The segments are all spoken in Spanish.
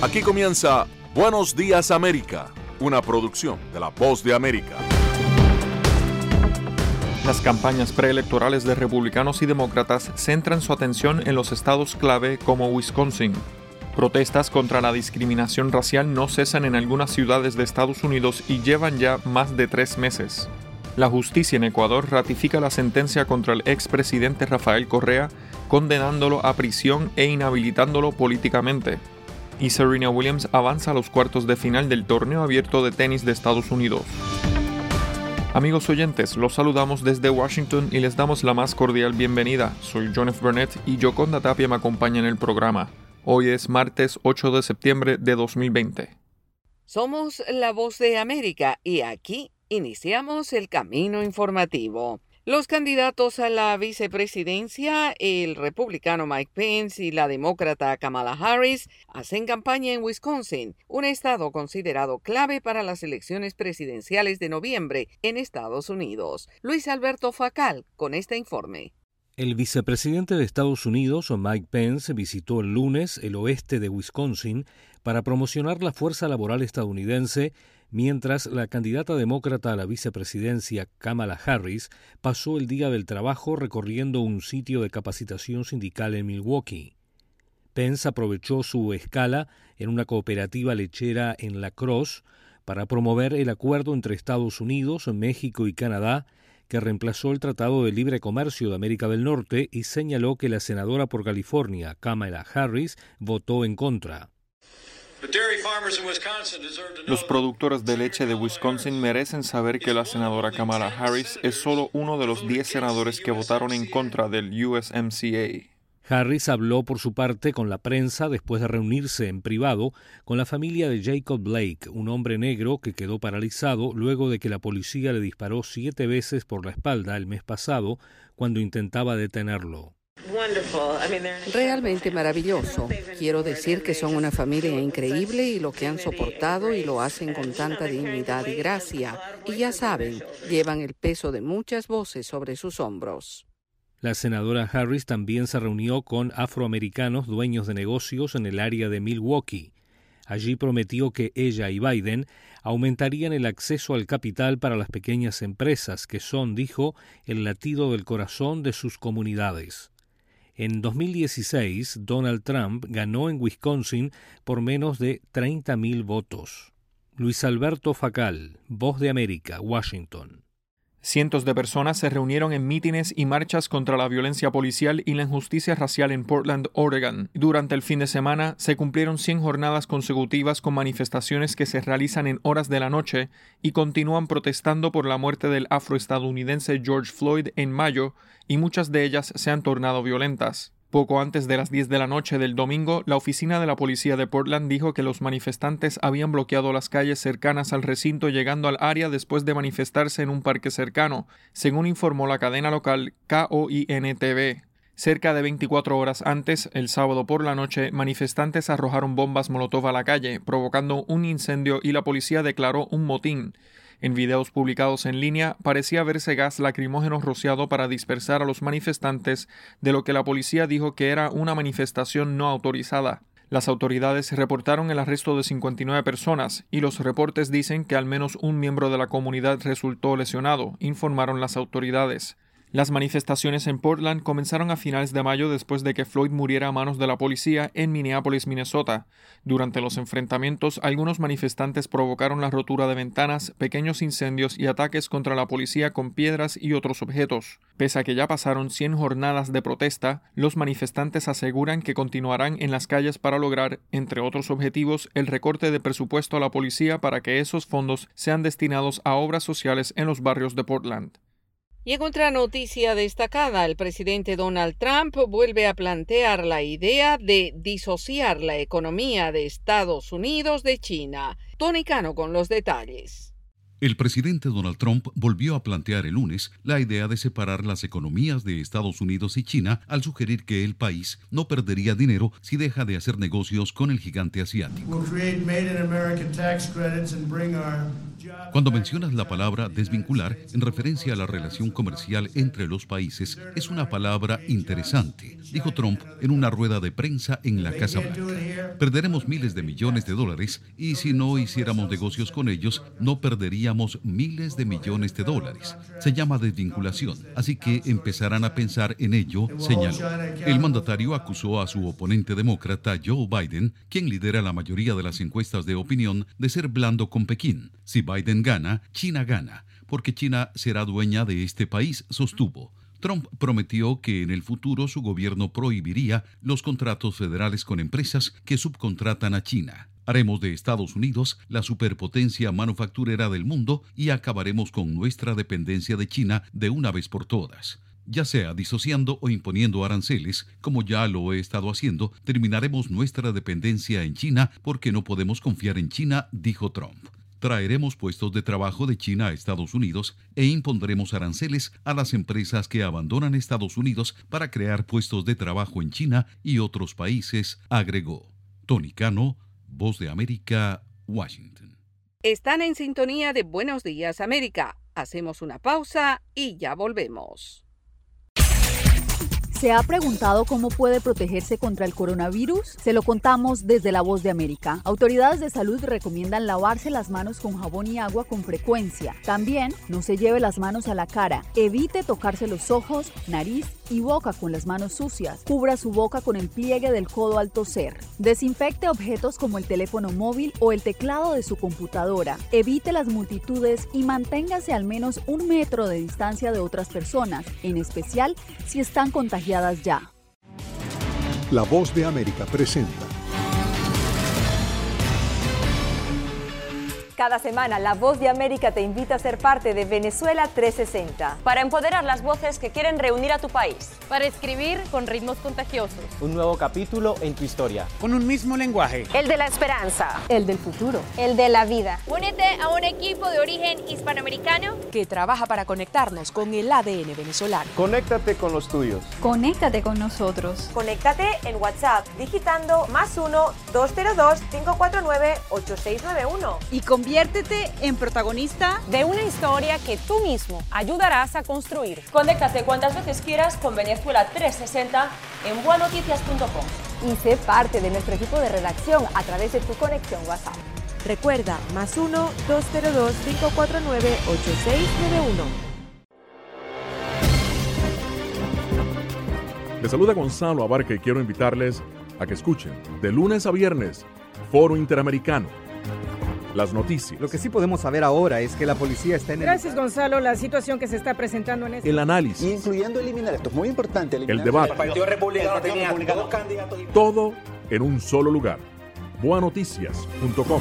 Aquí comienza Buenos Días América, una producción de La Voz de América. Las campañas preelectorales de republicanos y demócratas centran su atención en los estados clave como Wisconsin. Protestas contra la discriminación racial no cesan en algunas ciudades de Estados Unidos y llevan ya más de 3 meses. La justicia en Ecuador ratifica la sentencia contra el expresidente Rafael Correa, condenándolo a prisión e inhabilitándolo políticamente. Y Serena Williams avanza a los cuartos de final del torneo abierto de tenis de Estados Unidos. Amigos oyentes, los saludamos desde Washington y les damos la más cordial bienvenida. Soy John F. Burnett y Yoconda Tapia me acompaña en el programa. Hoy es martes 8 de septiembre de 2020. Somos La Voz de América y aquí iniciamos el camino informativo. Los candidatos a la vicepresidencia, el republicano Mike Pence y la demócrata Kamala Harris, hacen campaña en Wisconsin, un estado considerado clave para las elecciones presidenciales de noviembre en Estados Unidos. Luis Alberto Facal con este informe. El vicepresidente de Estados Unidos, Mike Pence, visitó el lunes el oeste de Wisconsin para promocionar la fuerza laboral estadounidense, mientras la candidata demócrata a la vicepresidencia, Kamala Harris, pasó el Día del Trabajo recorriendo un sitio de capacitación sindical en Milwaukee. Pence aprovechó su escala en una cooperativa lechera en La Crosse para promover el acuerdo entre Estados Unidos, México y Canadá, que reemplazó el Tratado de Libre Comercio de América del Norte, y señaló que la senadora por California, Kamala Harris, votó en contra. Los productores de leche de Wisconsin merecen saber que la senadora Kamala Harris es solo uno de los 10 senadores que votaron en contra del USMCA. Harris habló por su parte con la prensa después de reunirse en privado con la familia de Jacob Blake, un hombre negro que quedó paralizado luego de que la policía le disparó 7 veces por la espalda el mes pasado cuando intentaba detenerlo. Realmente maravilloso. Quiero decir que son una familia increíble y lo que han soportado y lo hacen con tanta dignidad y gracia. Y ya saben, llevan el peso de muchas voces sobre sus hombros. La senadora Harris también se reunió con afroamericanos dueños de negocios en el área de Milwaukee. Allí prometió que ella y Biden aumentarían el acceso al capital para las pequeñas empresas, que son, dijo, el latido del corazón de sus comunidades. En 2016, Donald Trump ganó en Wisconsin por menos de 30,000 votos. Luis Alberto Facal, Voz de América, Washington. Cientos de personas se reunieron en mítines y marchas contra la violencia policial y la injusticia racial en Portland, Oregon. Durante el fin de semana se cumplieron 100 jornadas consecutivas con manifestaciones que se realizan en horas de la noche y continúan protestando por la muerte del afroestadounidense George Floyd en mayo, y muchas de ellas se han tornado violentas. Poco antes de las 10 de la noche del domingo, la oficina de la policía de Portland dijo que los manifestantes habían bloqueado las calles cercanas al recinto llegando al área después de manifestarse en un parque cercano, según informó la cadena local KOIN-TV. Cerca de 24 horas antes, el sábado por la noche, manifestantes arrojaron bombas molotov a la calle, provocando un incendio y la policía declaró un motín. En videos publicados en línea, parecía verse gas lacrimógeno rociado para dispersar a los manifestantes, de lo que la policía dijo que era una manifestación no autorizada. Las autoridades reportaron el arresto de 59 personas, y los reportes dicen que al menos un miembro de la comunidad resultó lesionado, informaron las autoridades. Las manifestaciones en Portland comenzaron a finales de mayo después de que Floyd muriera a manos de la policía en Minneapolis, Minnesota. Durante los enfrentamientos, algunos manifestantes provocaron la rotura de ventanas, pequeños incendios y ataques contra la policía con piedras y otros objetos. Pese a que ya pasaron 100 jornadas de protesta, los manifestantes aseguran que continuarán en las calles para lograr, entre otros objetivos, el recorte de presupuesto a la policía para que esos fondos sean destinados a obras sociales en los barrios de Portland. Y en otra noticia destacada, el presidente Donald Trump vuelve a plantear la idea de disociar la economía de Estados Unidos de China. Tony Cano con los detalles. El presidente Donald Trump volvió a plantear el lunes la idea de separar las economías de Estados Unidos y China al sugerir que el país no perdería dinero si deja de hacer negocios con el gigante asiático. Cuando mencionas la palabra desvincular en referencia a la relación comercial entre los países, es una palabra interesante, dijo Trump en una rueda de prensa en la Casa Blanca. Perderemos miles de millones de dólares y si no hiciéramos negocios con ellos, no perderíamos miles de millones de dólares. Se llama desvinculación, así que empezarán a pensar en ello, señaló. El mandatario acusó a su oponente demócrata Joe Biden, quien lidera la mayoría de las encuestas de opinión, de ser blando con Pekín. Si Biden gana, China gana, porque China será dueña de este país, sostuvo. Trump prometió que en el futuro su gobierno prohibiría los contratos federales con empresas que subcontratan a China. Haremos de Estados Unidos la superpotencia manufacturera del mundo y acabaremos con nuestra dependencia de China de una vez por todas. Ya sea disociando o imponiendo aranceles, como ya lo he estado haciendo, terminaremos nuestra dependencia en China porque no podemos confiar en China, dijo Trump. Traeremos puestos de trabajo de China a Estados Unidos e impondremos aranceles a las empresas que abandonan Estados Unidos para crear puestos de trabajo en China y otros países, agregó. Tony Cano, Voz de América, Washington. Están en sintonía de Buenos Días, América. Hacemos una pausa y ya volvemos. ¿Se ha preguntado cómo puede protegerse contra el coronavirus? Se lo contamos desde La Voz de América. Autoridades de salud recomiendan lavarse las manos con jabón y agua con frecuencia. También no se lleve las manos a la cara. Evite tocarse los ojos, nariz y boca con las manos sucias. Cubra su boca con el pliegue del codo al toser. Desinfecte objetos como el teléfono móvil o el teclado de su computadora. Evite las multitudes y manténgase al menos 1 metro de distancia de otras personas, en especial si están contagiadas ya. La Voz de América presenta. Cada semana, La Voz de América te invita a ser parte de Venezuela 360. Para empoderar las voces que quieren reunir a tu país. Para escribir con ritmos contagiosos. Un nuevo capítulo en tu historia. Con un mismo lenguaje. El de la esperanza. El del futuro. El de la vida. Únete a un equipo de origen hispanoamericano que trabaja para conectarnos con el ADN venezolano. Conéctate con los tuyos. Conéctate con nosotros. Conéctate en WhatsApp digitando +1 202 549 8691. Y conviértete en protagonista de una historia que tú mismo ayudarás a construir. Conéctate cuantas veces quieras con Venezuela 360 en buenoticias.com. Y sé parte de nuestro equipo de redacción a través de tu conexión WhatsApp. Recuerda, +1 202 549 8691. Les saluda Gonzalo Abarca y quiero invitarles a que escuchen de lunes a viernes Foro Interamericano. Las noticias. Lo que sí podemos saber ahora es que la policía está en Gracias, Gonzalo. La situación que se está presentando en este... El análisis. Incluyendo eliminar, esto es muy importante. El debate. El Partido Republicano tenía 2 candidatos. Todo en un solo lugar. Buenoticias.com.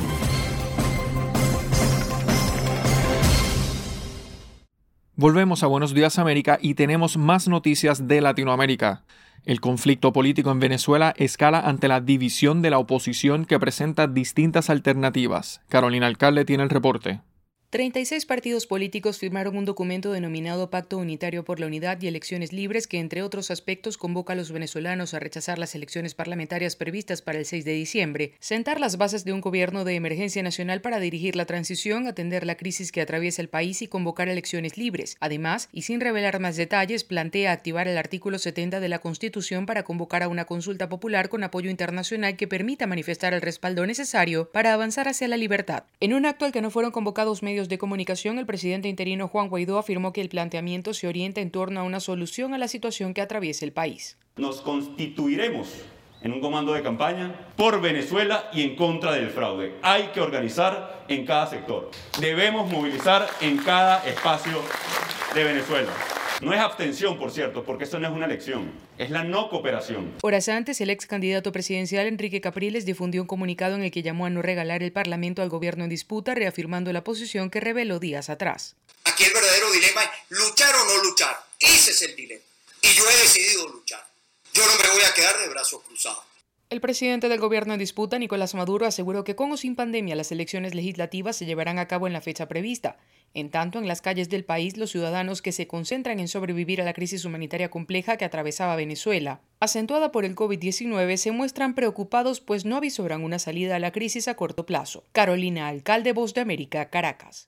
Volvemos a Buenos Días América y tenemos más noticias de Latinoamérica. El conflicto político en Venezuela escala ante la división de la oposición que presenta distintas alternativas. Carolina Alcalde tiene el reporte. 36 partidos políticos firmaron un documento denominado Pacto Unitario por la Unidad y Elecciones Libres que, entre otros aspectos, convoca a los venezolanos a rechazar las elecciones parlamentarias previstas para el 6 de diciembre, sentar las bases de un gobierno de emergencia nacional para dirigir la transición, atender la crisis que atraviesa el país y convocar elecciones libres. Además, y sin revelar más detalles, plantea activar el artículo 70 de la Constitución para convocar a una consulta popular con apoyo internacional que permita manifestar el respaldo necesario para avanzar hacia la libertad. En un acto al que no fueron convocados medios de comunicación, el presidente interino Juan Guaidó afirmó que el planteamiento se orienta en torno a una solución a la situación que atraviesa el país. Nos constituiremos en un comando de campaña por Venezuela y en contra del fraude. Hay que organizar en cada sector. Debemos movilizar en cada espacio de Venezuela. No es abstención, por cierto, porque eso no es una elección, es la no cooperación. Horas antes, el ex candidato presidencial Enrique Capriles difundió un comunicado en el que llamó a no regalar el Parlamento al gobierno en disputa, reafirmando la posición que reveló días atrás. Aquí el verdadero dilema es luchar o no luchar. Ese es el dilema. Y yo he decidido luchar. Yo no me voy a quedar de brazos cruzados. El presidente del gobierno en disputa, Nicolás Maduro, aseguró que con o sin pandemia las elecciones legislativas se llevarán a cabo en la fecha prevista. En tanto, en las calles del país, los ciudadanos que se concentran en sobrevivir a la crisis humanitaria compleja que atravesaba Venezuela, acentuada por el COVID-19, se muestran preocupados pues no avisoran una salida a la crisis a corto plazo. Carolina Alcalde, Voz de América, Caracas.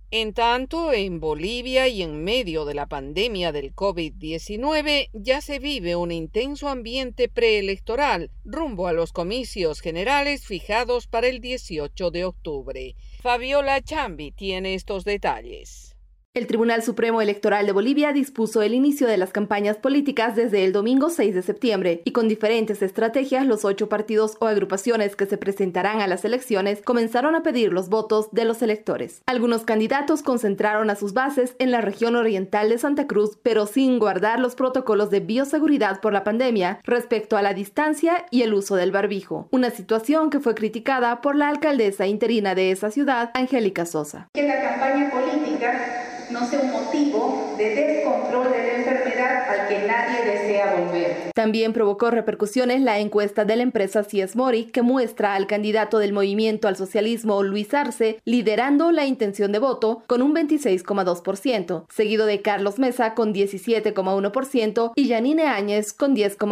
En tanto, en Bolivia y en medio de la pandemia del COVID-19 ya se vive un intenso ambiente preelectoral rumbo a los comicios generales fijados para el 18 de octubre. Fabiola Chambi tiene estos detalles. El Tribunal Supremo Electoral de Bolivia dispuso el inicio de las campañas políticas desde el domingo 6 de septiembre y con diferentes estrategias los 8 partidos o agrupaciones que se presentarán a las elecciones comenzaron a pedir los votos de los electores. Algunos candidatos concentraron a sus bases en la región oriental de Santa Cruz, pero sin guardar los protocolos de bioseguridad por la pandemia respecto a la distancia y el uso del barbijo, una situación que fue criticada por la alcaldesa interina de esa ciudad, Angélica Sosa. Que la campaña política no sea un motivo de descontrol de la enfermedad al que nadie desea volver. También provocó repercusiones la encuesta de la empresa CS Mori, que muestra al candidato del Movimiento al Socialismo, Luis Arce, liderando la intención de voto con un 26,2%, seguido de Carlos Mesa con 17,1% y Yanine Áñez con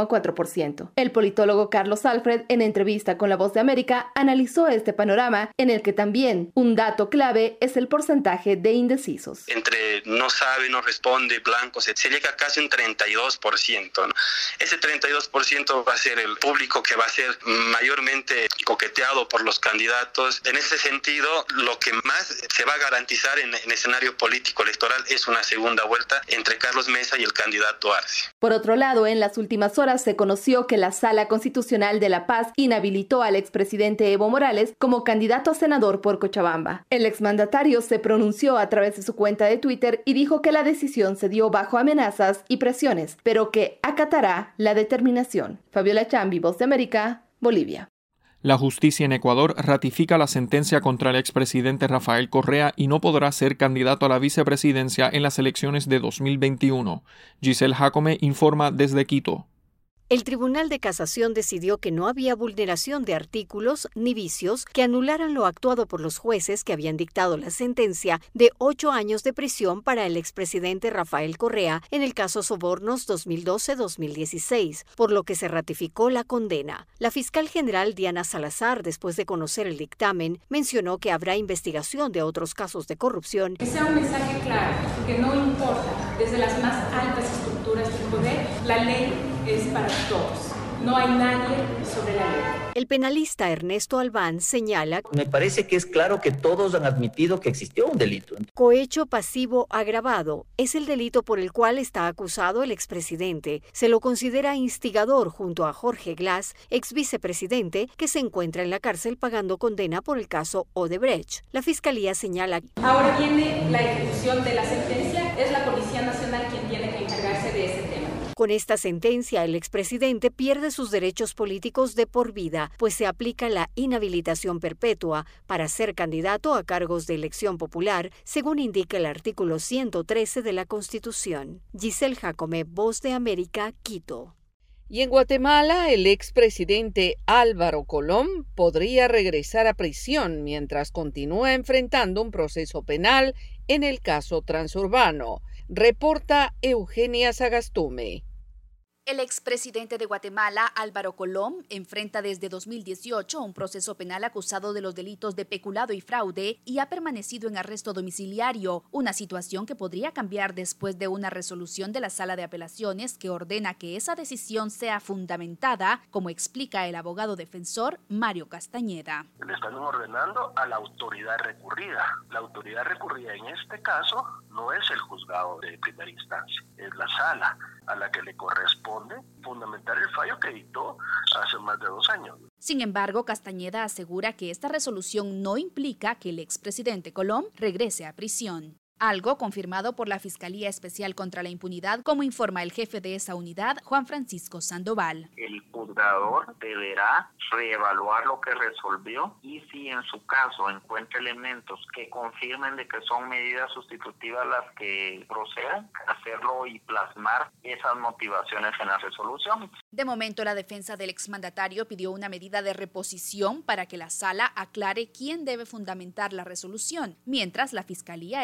10,4%. El politólogo Carlos Alfred, en entrevista con La Voz de América, analizó este panorama en el que también un dato clave es el porcentaje de indecisos. Entre no sabe, no responde, blancos, se llega a casi un 32%, ¿no? Ese 32% va a ser el público que va a ser mayormente coqueteado por los candidatos. En ese sentido, lo que más se va a garantizar en escenario político electoral es una segunda vuelta entre Carlos Mesa y el candidato Arce. Por otro lado, en las últimas horas se conoció que la Sala Constitucional de La Paz inhabilitó al expresidente Evo Morales como candidato a senador por Cochabamba. El exmandatario se pronunció a través de su cuenta de Twitter y dijo que la decisión se dio bajo amenazas y presiones, pero que acatará la determinación. Fabiola Chambi, Voz de América, Bolivia. La justicia en Ecuador ratifica la sentencia contra el expresidente Rafael Correa y no podrá ser candidato a la vicepresidencia en las elecciones de 2021. Giselle Jacome informa desde Quito. El Tribunal de Casación decidió que no había vulneración de artículos ni vicios que anularan lo actuado por los jueces que habían dictado la sentencia de 8 años de prisión para el expresidente Rafael Correa en el caso Sobornos 2012-2016, por lo que se ratificó la condena. La fiscal general Diana Salazar, después de conocer el dictamen, mencionó que habrá investigación de otros casos de corrupción. Que sea un mensaje claro, que no importa, desde las más altas estructuras del poder, la ley es para todos. No hay nadie sobre la ley. El penalista Ernesto Albán señala: me parece que es claro que todos han admitido que existió un delito. Cohecho pasivo agravado es el delito por el cual está acusado el expresidente. Se lo considera instigador junto a Jorge Glass, ex vicepresidente, que se encuentra en la cárcel pagando condena por el caso Odebrecht. La fiscalía señala: ahora viene la ejecución de la sentencia. Es la Policía Nacional quien tiene que encargarse de ese tema. Con esta sentencia, el expresidente pierde sus derechos políticos de por vida, pues se aplica la inhabilitación perpetua para ser candidato a cargos de elección popular, según indica el artículo 113 de la Constitución. Giselle Jacome, Voz de América, Quito. Y en Guatemala, el expresidente Álvaro Colom podría regresar a prisión mientras continúa enfrentando un proceso penal en el caso transurbano. Reporta Eugenia Sagastume. El expresidente de Guatemala, Álvaro Colom, enfrenta desde 2018 un proceso penal acusado de los delitos de peculado y fraude y ha permanecido en arresto domiciliario, una situación que podría cambiar después de una resolución de la Sala de Apelaciones que ordena que esa decisión sea fundamentada, como explica el abogado defensor Mario Castañeda. Le están ordenando a la autoridad recurrida. La autoridad recurrida en este caso no es el juzgado de primera instancia, es la sala a la que le corresponde fundamentar el fallo que dictó hace más de 2 años. Sin embargo, Castañeda asegura que esta resolución no implica que el expresidente Colom regrese a prisión. Algo confirmado por la Fiscalía Especial contra la Impunidad, como informa el jefe de esa unidad, Juan Francisco Sandoval. El juzgador deberá reevaluar lo que resolvió y si en su caso encuentra elementos que confirmen de que son medidas sustitutivas las que procedan, hacerlo y plasmar esas motivaciones en la resolución. De momento, la defensa del exmandatario pidió una medida de reposición para que la sala aclare quién debe fundamentar la resolución, mientras la Fiscalía espera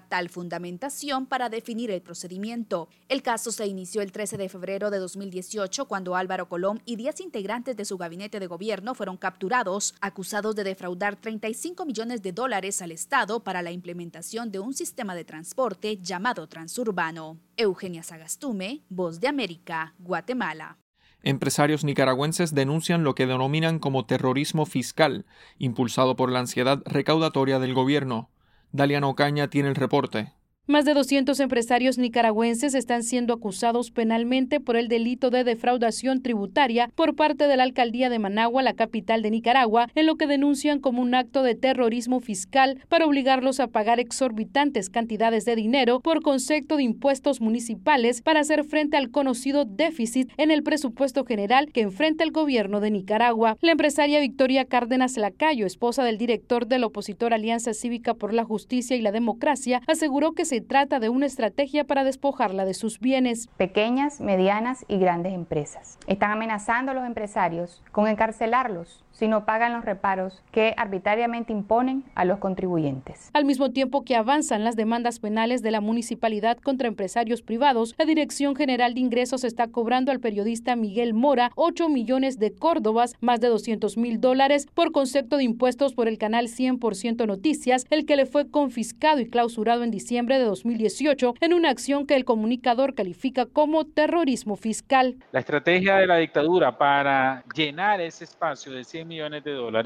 tal fundamentación para definir el procedimiento. El caso se inició el 13 de febrero de 2018 cuando Álvaro Colom y 10 integrantes de su gabinete de gobierno fueron capturados, acusados de defraudar $35 millones al Estado para la implementación de un sistema de transporte llamado Transurbano. Eugenia Sagastume, Voz de América, Guatemala. Empresarios nicaragüenses denuncian lo que denominan como terrorismo fiscal, impulsado por la ansiedad recaudatoria del gobierno. Daliana Ocaña tiene el reporte. Más de 200 empresarios nicaragüenses están siendo acusados penalmente por el delito de defraudación tributaria por parte de la alcaldía de Managua, la capital de Nicaragua, en lo que denuncian como un acto de terrorismo fiscal para obligarlos a pagar exorbitantes cantidades de dinero por concepto de impuestos municipales para hacer frente al conocido déficit en el presupuesto general que enfrenta el gobierno de Nicaragua. La empresaria Victoria Cárdenas Lacayo, esposa del director de la opositora Alianza Cívica por la Justicia y la Democracia, aseguró que se trata de una estrategia para despojarla de sus bienes. Pequeñas, medianas y grandes empresas están amenazando a los empresarios con encarcelarlos si no pagan los reparos que arbitrariamente imponen a los contribuyentes. Al mismo tiempo que avanzan las demandas penales de la municipalidad contra empresarios privados, la Dirección General de Ingresos está cobrando al periodista Miguel Mora 8 millones de córdobas, más de $200,000, por concepto de impuestos por el canal 100% Noticias, el que le fue confiscado y clausurado en diciembre de 2018 en una acción que el comunicador califica como terrorismo fiscal. La estrategia de la dictadura para llenar ese espacio de $100 millones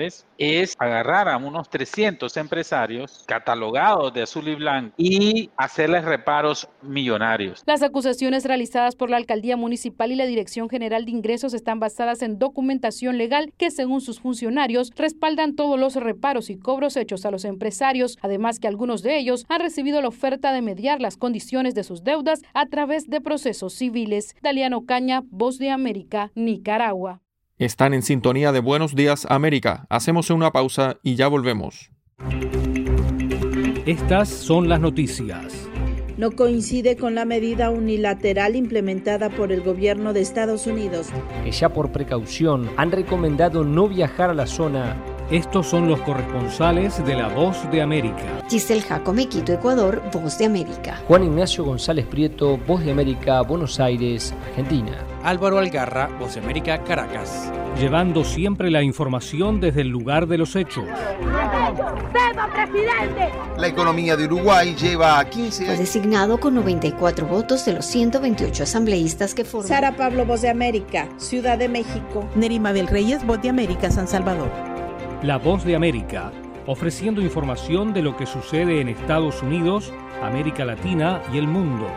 es agarrar a unos 300 empresarios catalogados de azul y blanco y hacerles reparos millonarios. Las acusaciones realizadas por la Alcaldía Municipal y la Dirección General de Ingresos están basadas en documentación legal que, según sus funcionarios, respaldan todos los reparos y cobros hechos a los empresarios, además que algunos de ellos han recibido la oferta de mediar las condiciones de sus deudas a través de procesos civiles. Daliana Ocaña, Voz de América, Nicaragua. Están en sintonía de Buenos Días América. Hacemos una pausa y ya volvemos. Estas son las noticias. No coincide con la medida unilateral implementada por el gobierno de Estados Unidos, que ya por precaución han recomendado no viajar a la zona. Estos son los corresponsales de La Voz de América. Giselle Jacome, Quito, Ecuador, Voz de América. Juan Ignacio González Prieto, Voz de América, Buenos Aires, Argentina. Álvaro Algarra, Voz de América, Caracas. Llevando siempre la información desde el lugar de los hechos. ¡Presidente! La economía de Uruguay lleva a 15 años. Fue designado con 94 votos de los 128 asambleístas que forman. Sara Pablo, Voz de América, Ciudad de México. Nerima Bel Reyes, Voz de América, San Salvador. La Voz de América, ofreciendo información de lo que sucede en Estados Unidos, América Latina y el mundo.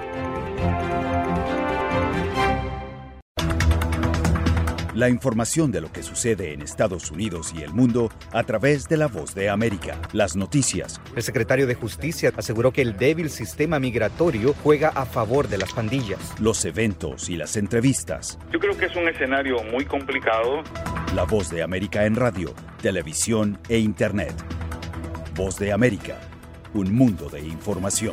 La información de lo que sucede en Estados Unidos y el mundo a través de La Voz de América. Las noticias. El secretario de Justicia aseguró que el débil sistema migratorio juega a favor de las pandillas. Los eventos y las entrevistas. Yo creo que es un escenario muy complicado. La Voz de América en radio, televisión e internet. Voz de América, un mundo de información.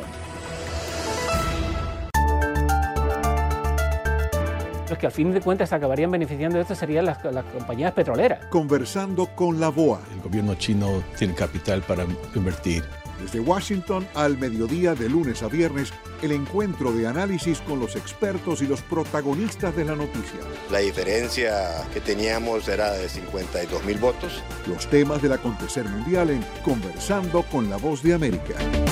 Los que al fin de cuentas acabarían beneficiando de esto serían las compañías petroleras. Conversando con la BOA. El gobierno chino tiene capital para invertir. Desde Washington al mediodía de lunes a viernes, el encuentro de análisis con los expertos y los protagonistas de la noticia. La diferencia que teníamos era de 52,000 votos. Los temas del acontecer mundial en Conversando con la Voz de América.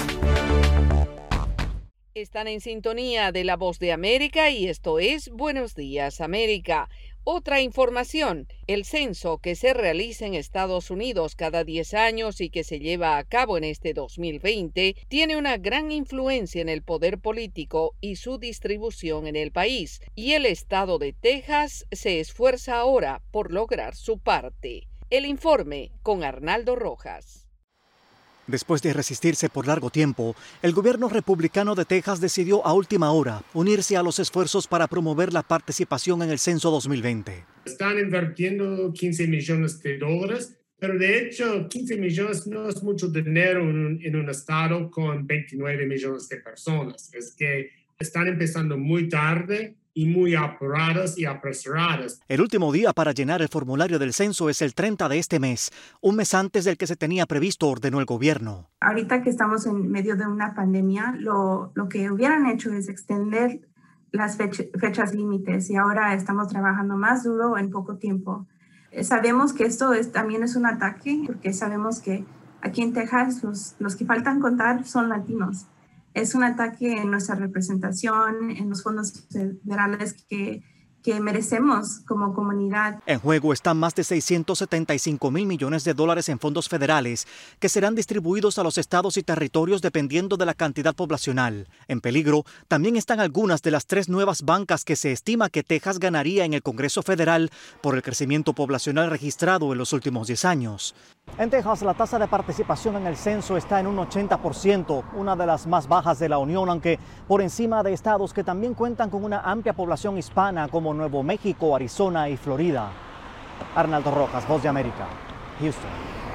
Están en sintonía de La Voz de América y esto es Buenos Días América. Otra información, el censo que se realiza en Estados Unidos cada 10 años y que se lleva a cabo en este 2020 tiene una gran influencia en el poder político y su distribución en el país. Y el estado de Texas se esfuerza ahora por lograr su parte. El informe con Arnaldo Rojas. Después de resistirse por largo tiempo, el gobierno republicano de Texas decidió a última hora unirse a los esfuerzos para promover la participación en el censo 2020. Están invirtiendo $15 millones, pero de hecho 15 millones no es mucho dinero en un estado con 29 millones de personas. Es que están empezando muy tarde y muy apuradas y apresuradas. El último día para llenar el formulario del censo es el 30 de este mes, un mes antes del que se tenía previsto, ordenó el gobierno. Ahorita que estamos en medio de una pandemia, lo que hubieran hecho es extender las fechas límites y ahora estamos trabajando más duro en poco tiempo. Sabemos que esto también es un ataque porque sabemos que aquí en Texas los que faltan contar son latinos. Es un ataque en nuestra representación, en los fondos federales que merecemos como comunidad. En juego están más de $675 mil millones en fondos federales que serán distribuidos a los estados y territorios dependiendo de la cantidad poblacional. En peligro también están algunas de las 3 nuevas bancas que se estima que Texas ganaría en el Congreso Federal por el crecimiento poblacional registrado en los últimos 10 años. En Texas, la tasa de participación en el censo está en un 80%, una de las más bajas de la Unión, aunque por encima de estados que también cuentan con una amplia población hispana como Nuevo México, Arizona y Florida. Arnaldo Rojas, Voz de América, Houston.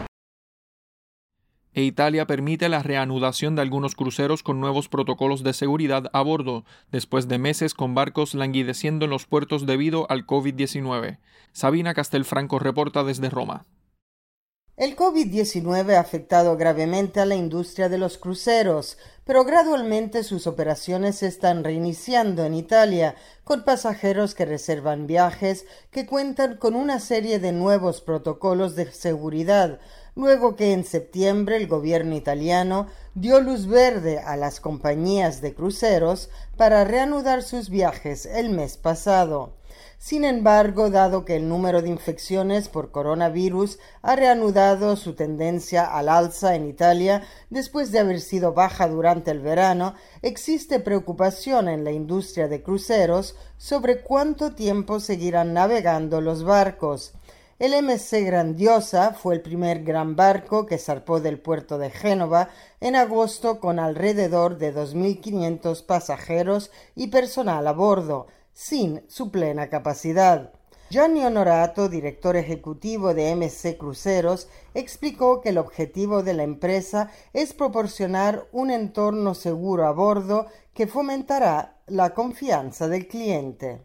Italia permite la reanudación de algunos cruceros con nuevos protocolos de seguridad a bordo, después de meses con barcos languideciendo en los puertos debido al COVID-19. Sabina Castelfranco reporta desde Roma. El COVID-19 ha afectado gravemente a la industria de los cruceros, pero gradualmente sus operaciones se están reiniciando en Italia, con pasajeros que reservan viajes que cuentan con una serie de nuevos protocolos de seguridad, luego que en septiembre el gobierno italiano dio luz verde a las compañías de cruceros para reanudar sus viajes el mes pasado. Sin embargo, dado que el número de infecciones por coronavirus ha reanudado su tendencia al alza en Italia después de haber sido baja durante el verano, existe preocupación en la industria de cruceros sobre cuánto tiempo seguirán navegando los barcos. El MC Grandiosa fue el primer gran barco que zarpó del puerto de Génova en agosto con alrededor de 2.500 pasajeros y personal a bordo, sin su plena capacidad. Gianni Onorato, director ejecutivo de MC Cruceros, explicó que el objetivo de la empresa es proporcionar un entorno seguro a bordo que fomentará la confianza del cliente.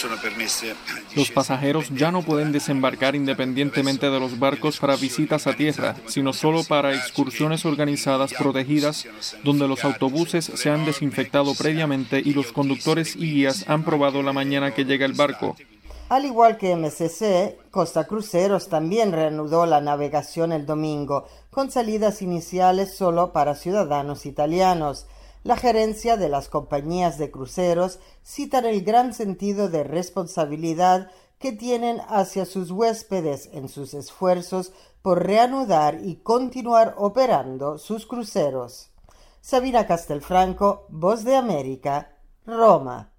Los pasajeros ya no pueden desembarcar independientemente de los barcos para visitas a tierra, sino solo para excursiones organizadas protegidas, donde los autobuses se han desinfectado previamente y los conductores y guías han probado la mañana que llega el barco. Al igual que MSC, Costa Cruceros también reanudó la navegación el domingo, con salidas iniciales solo para ciudadanos italianos. La gerencia de las compañías de cruceros citan el gran sentido de responsabilidad que tienen hacia sus huéspedes en sus esfuerzos por reanudar y continuar operando sus cruceros. Sabina Castelfranco, Voz de América, Roma.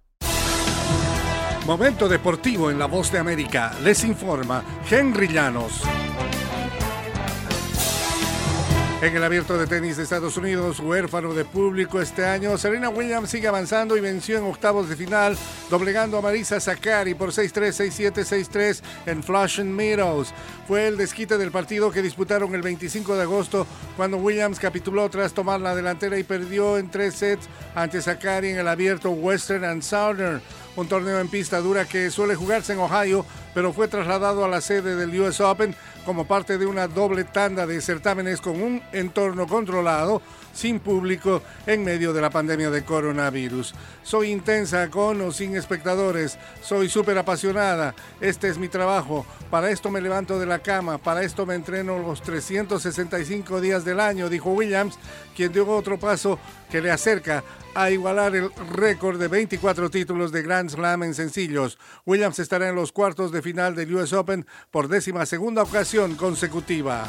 Momento deportivo en la Voz de América. Les informa Henry Llanos. En el Abierto de Tenis de Estados Unidos, huérfano de público este año, Serena Williams sigue avanzando y venció en octavos de final, doblegando a Marisa Sakkari por 6-3, 6-7, 6-3 en Flushing Meadows. Fue el desquite del partido que disputaron el 25 de agosto, cuando Williams capituló tras tomar la delantera y perdió en 3 sets ante Sakkari en el Abierto Western and Southern, un torneo en pista dura que suele jugarse en Ohio, pero fue trasladado a la sede del US Open como parte de una doble tanda de certámenes con un entorno controlado, sin público, en medio de la pandemia de coronavirus. Soy intensa con o sin espectadores, soy súper apasionada, este es mi trabajo, para esto me levanto de la cama, para esto me entreno los 365 días del año, dijo Williams, quien dio otro paso que le acerca a igualar el récord de 24 títulos de Grand Slam en sencillos. Williams estará en los cuartos de final del US Open por 12ª ocasión consecutiva.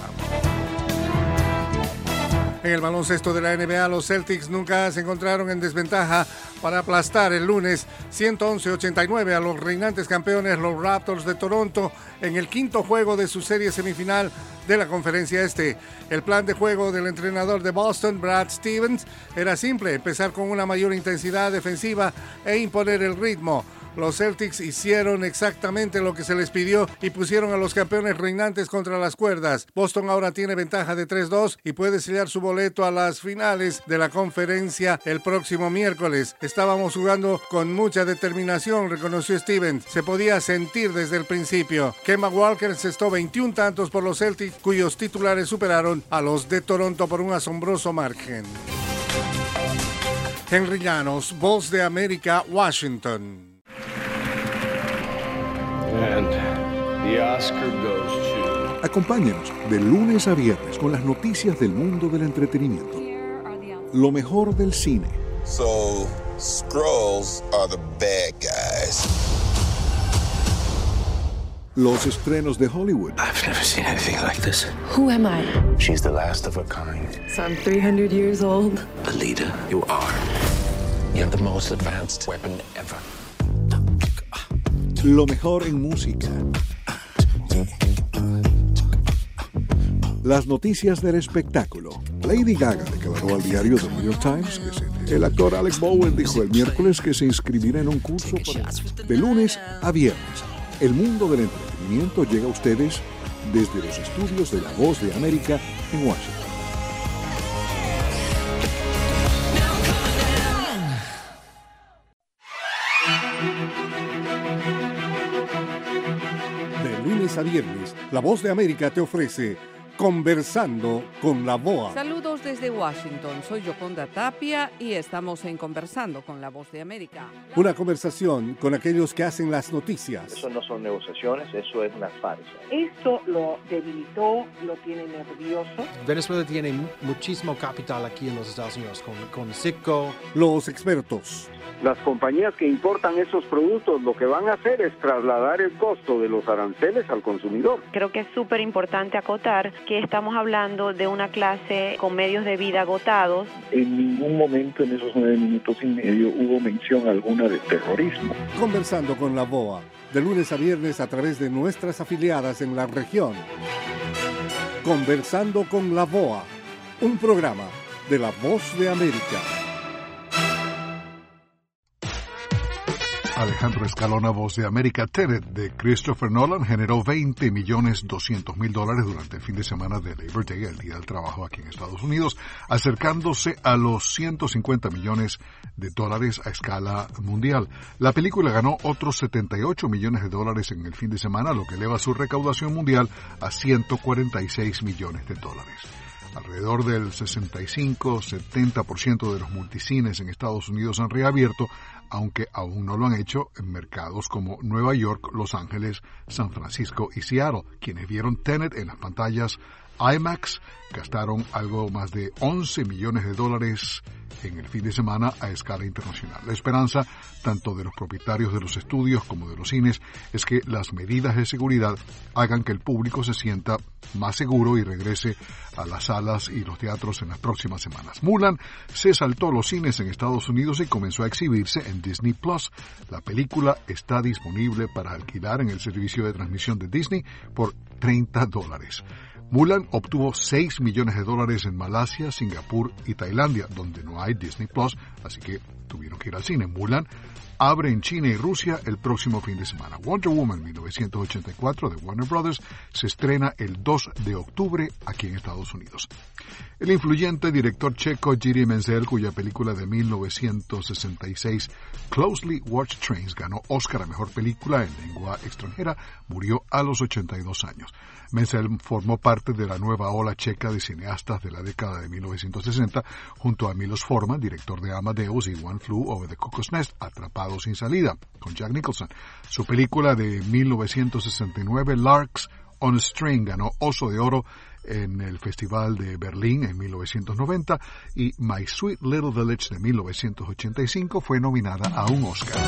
En el baloncesto de la NBA, los Celtics nunca se encontraron en desventaja para aplastar el lunes 111-89 a los reinantes campeones, los Raptors de Toronto, en el quinto juego de su serie semifinal de la Conferencia Este. El plan de juego del entrenador de Boston, Brad Stevens, era simple: empezar con una mayor intensidad defensiva e imponer el ritmo. Los Celtics hicieron exactamente lo que se les pidió y pusieron a los campeones reinantes contra las cuerdas. Boston ahora tiene ventaja de 3-2 y puede sellar su boleto a las finales de la conferencia el próximo miércoles. Estábamos jugando con mucha determinación, reconoció Stevens. Se podía sentir desde el principio. Kemba Walker encestó 21 tantos por los Celtics, cuyos titulares superaron a los de Toronto por un asombroso margen. Henry Llanos, Voz de América, Washington. And the Oscar goes to... Acompáñenos de lunes a viernes con las noticias del mundo del entretenimiento. Lo mejor del cine. So, Skrulls are the bad guys. Los estrenos de Hollywood. I've never seen anything like this. Who am I? She's the last of her kind. So I'm 300 years old. Alita, you are. You're the most advanced weapon ever. Lo mejor en música. Las noticias del espectáculo. Lady Gaga declaró al diario The New York Times que el actor Alec Baldwin dijo el miércoles que se inscribirá en un curso de lunes a viernes. El mundo del entretenimiento llega a ustedes desde los estudios de La Voz de América en Washington. De lunes a viernes, La Voz de América te ofrece Conversando con la VOA. Saludos desde Washington, soy Yoconda Tapia y estamos en Conversando con la Voz de América. Una conversación con aquellos que hacen las noticias. Eso no son negociaciones, eso es una farsa. Esto lo debilitó, lo tiene nervioso. Venezuela tiene muchísimo capital aquí en los Estados Unidos, con Citgo. Los expertos. Las compañías que importan esos productos lo que van a hacer es trasladar el costo de los aranceles al consumidor. Creo que es súper importante acotar que estamos hablando de una clase con medios de vida agotados. En ningún momento en esos 9 minutos y medio hubo mención alguna de terrorismo. Conversando con la VOA, de lunes a viernes a través de nuestras afiliadas en la región. Conversando con la VOA, un programa de La Voz de América. Alejandro Escalona, Voz de América. Tenet de Christopher Nolan generó $20.200.000 durante el fin de semana de Labor Day, el Día del Trabajo aquí en Estados Unidos, acercándose a los $150 millones a escala mundial. La película ganó otros $78 millones en el fin de semana, lo que eleva su recaudación mundial a $146 millones. Alrededor del 65-70% de los multicines en Estados Unidos han reabierto, aunque aún no lo han hecho en mercados como Nueva York, Los Ángeles, San Francisco y Seattle. Quienes vieron Tenet en las pantallas IMAX gastaron algo más de $11 millones en el fin de semana a escala internacional. La esperanza, tanto de los propietarios de los estudios como de los cines, es que las medidas de seguridad hagan que el público se sienta más seguro y regrese a las salas y los teatros en las próximas semanas. Mulan se saltó los cines en Estados Unidos y comenzó a exhibirse en Disney Plus. La película está disponible para alquilar en el servicio de transmisión de Disney por $30. Mulan obtuvo $6 millones en Malasia, Singapur y Tailandia, donde no hay Disney Plus, así que tuvieron que ir al cine. Mulan abre en China y Rusia el próximo fin de semana. Wonder Woman 1984 de Warner Brothers se estrena el 2 de octubre aquí en Estados Unidos. El influyente director checo Jiří Menzel, cuya película de 1966 Closely Watched Trains ganó Oscar a Mejor Película en Lengua Extranjera, murió a los 82 años. Menzel formó parte de la nueva ola checa de cineastas de la década de 1960, junto a Milos Forman, director de Amadeus, y One Flew Over the Cuckoo's Nest, Atrapado sin salida, con Jack Nicholson. Su película de 1969, Larks on a String, ganó Oso de Oro en el Festival de Berlín en 1990, y My Sweet Little Village de 1985 fue nominada a un Oscar.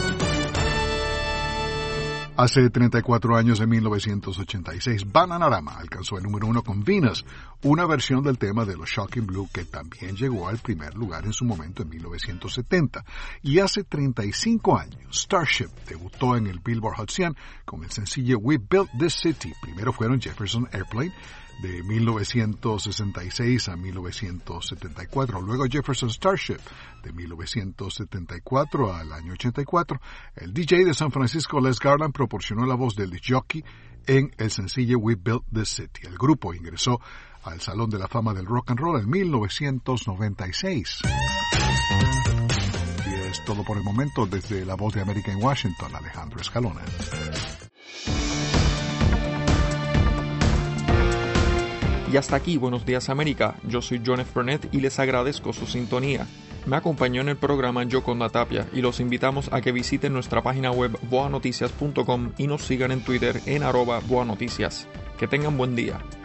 Hace 34 años, en 1986, Bananarama alcanzó el número 1 con Venus, una versión del tema de los Shocking Blue que también llegó al primer lugar en su momento en 1970. Y hace 35 años, Starship debutó en el Billboard Hot 100 con el sencillo We Built This City. Primero fueron Jefferson Airplane, de 1966 a 1974. Luego Jefferson Starship, de 1974 al año 84. El DJ de San Francisco, Les Garland, proporcionó la voz del jockey en el sencillo We Built the City. El grupo ingresó al Salón de la Fama del Rock and Roll en 1996. Y es todo por el momento. Desde La Voz de América en Washington, Alejandro Escalona. Y hasta aquí, Buenos Días América. Yo soy John F. Burnett y les agradezco su sintonía. Me acompañó en el programa Yoconda Tapia y los invitamos a que visiten nuestra página web boanoticias.com y nos sigan en Twitter en @boanoticias. Que tengan buen día.